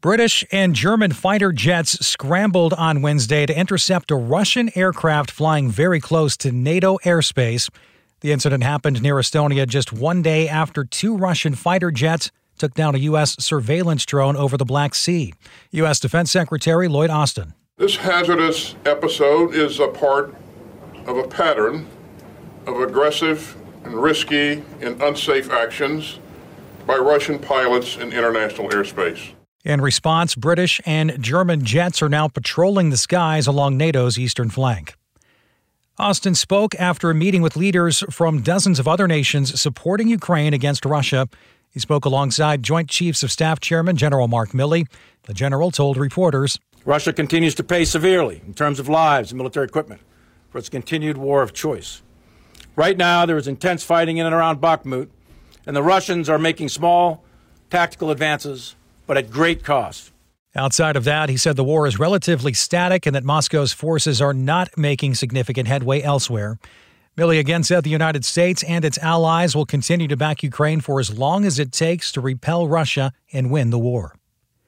British and German fighter jets scrambled on Wednesday to intercept a Russian aircraft flying very close to NATO airspace. The incident happened near Estonia just one day after two Russian fighter jets took down a U.S. surveillance drone over the Black Sea. U.S. Defense Secretary Lloyd Austin. This hazardous episode is a part of a pattern of aggressive and risky and unsafe actions by Russian pilots in international airspace. In response, British and German jets are now patrolling the skies along NATO's eastern flank. Austin spoke after a meeting with leaders from dozens of other nations supporting Ukraine against Russia. He spoke alongside Joint Chiefs of Staff Chairman General Mark Milley. The general told reporters, Russia continues to pay severely in terms of lives and military equipment for its continued war of choice. Right now, there is intense fighting in and around Bakhmut, and the Russians are making small tactical advances, but at great cost. Outside of that, he said the war is relatively static and that Moscow's forces are not making significant headway elsewhere. Milley again said the United States and its allies will continue to back Ukraine for as long as it takes to repel Russia and win the war.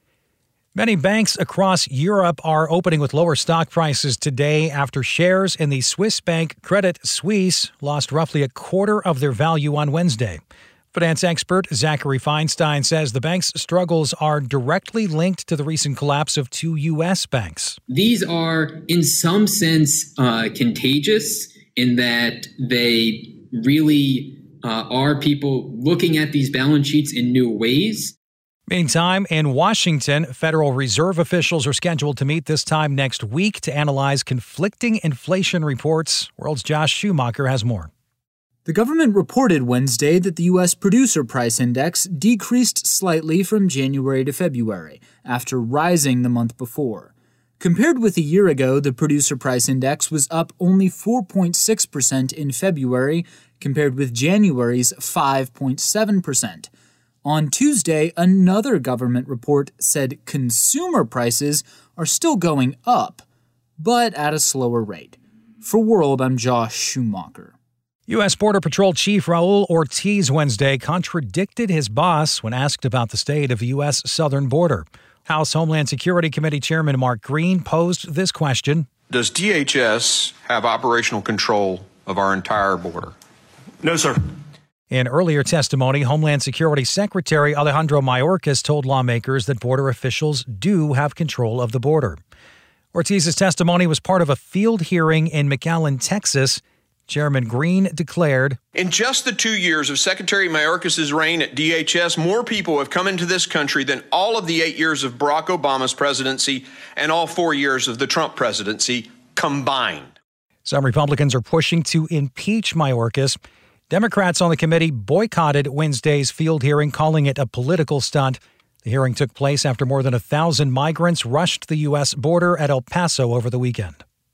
Many banks across Europe are opening with lower stock prices today after shares in the Swiss bank Credit Suisse lost roughly a quarter of their value on Wednesday. Finance expert Zachary Feinstein says the bank's struggles are directly linked to the recent collapse of two U.S. banks. These are, in some sense, contagious in that they really are people looking at these balance sheets in new ways. Meantime, in Washington, Federal Reserve officials are scheduled to meet this time next week to analyze conflicting inflation reports. World's Josh Schumacher has more. The government reported Wednesday that the U.S. Producer Price Index decreased slightly from January to February, after rising the month before. Compared with a year ago, the Producer Price Index was up only 4.6% in February, compared with January's 5.7%. On Tuesday, another government report said consumer prices are still going up, but at a slower rate. For World, I'm Josh Schumacher. U.S. Border Patrol Chief Raul Ortiz Wednesday contradicted his boss when asked about the state of the U.S. southern border. House Homeland Security Committee Chairman Mark Green posed this question. Does DHS have operational control of our entire border? No, sir. In earlier testimony, Homeland Security Secretary Alejandro Mayorkas told lawmakers that border officials do have control of the border. Ortiz's testimony was part of a field hearing in McAllen, Texas. Chairman Green declared, In just the 2 years of Secretary Mayorkas' reign at DHS, more people have come into this country than all of the 8 years of Barack Obama's presidency and all 4 years of the Trump presidency combined. Some Republicans are pushing to impeach Mayorkas. Democrats on the committee boycotted Wednesday's field hearing, calling it a political stunt. The hearing took place after more than 1,000 migrants rushed the U.S. border at El Paso over the weekend.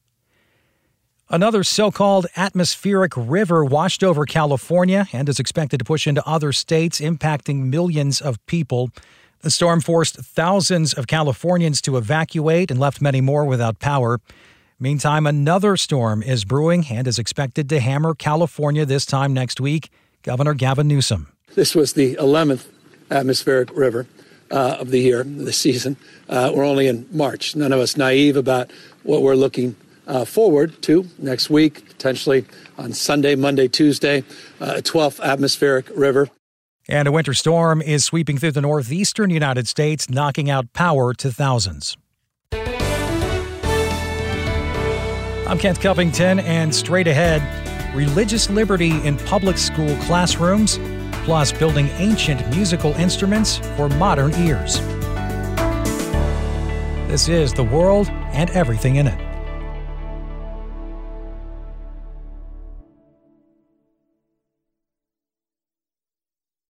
Another so-called atmospheric river washed over California and is expected to push into other states, impacting millions of people. The storm forced thousands of Californians to evacuate and left many more without power. Meantime, another storm is brewing and is expected to hammer California this time next week. Governor Gavin Newsom. This was the 11th atmospheric river of the year, this season. We're only in March. None of us naive about what we're looking forward to next week, potentially on Sunday, Monday, Tuesday, a 12th atmospheric river. And a winter storm is sweeping through the northeastern United States, knocking out power to thousands. I'm Kent Covington, and straight ahead, religious liberty in public school classrooms, plus building ancient musical instruments for modern ears. This is The World and Everything in It.